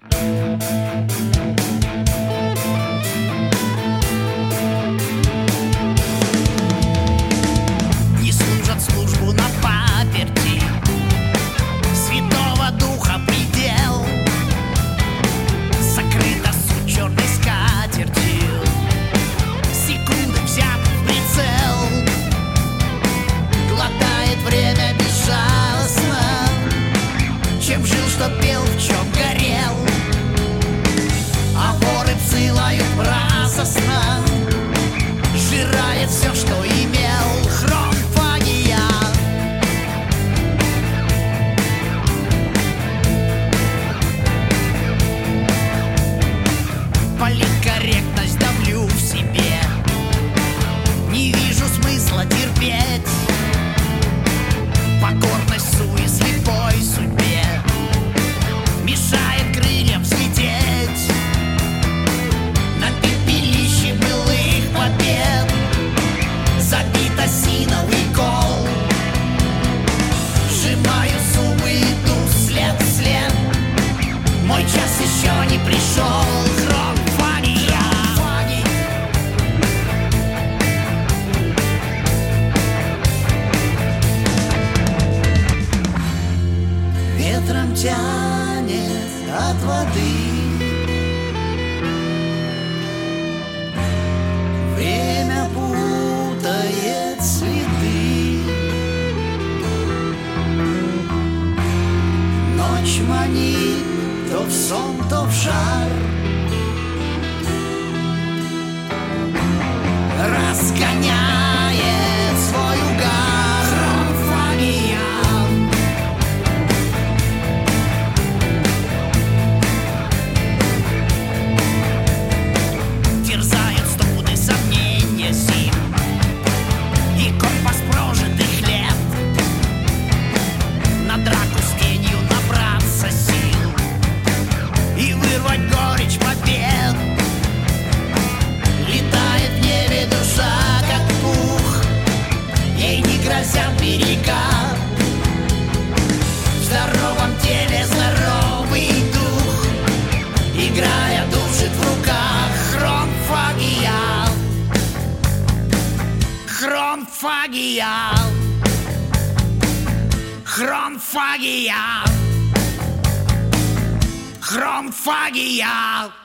Не служат службу на паперти, Святого Духа предел закрыто с черной скатертью, секунды взят в прицел. Глотает время безжалостно, чем жил, что пел, в чем горел. А воры псы лают праздно, сжирает все, что имел. Хронфагия. Политкорректность давлю в себе, не вижу смысла терпеть. Покорность суе слепой судьбе мешает крыльям взлететь на пепелище былых побед. Забит осиновый кол, сжимаю зубы, иду след в след. Мой час еще не пришел. Хронфагия. Ветром тянет от воды, время путает следы. Ночь манит то в сон, то в жар, разгоняет свой угар. Хронфагия. Терзают струны сомнения зим и компас прожитых лет. На драку с тенью набраться сил и вырвать горечь побед. Летает в небе душа, как пух, ей не грозят берега. В здоровом теле здоровый дух, играя, душит в руках. Хронфагия. Хронфагия. Хронфагия. Хронфагия.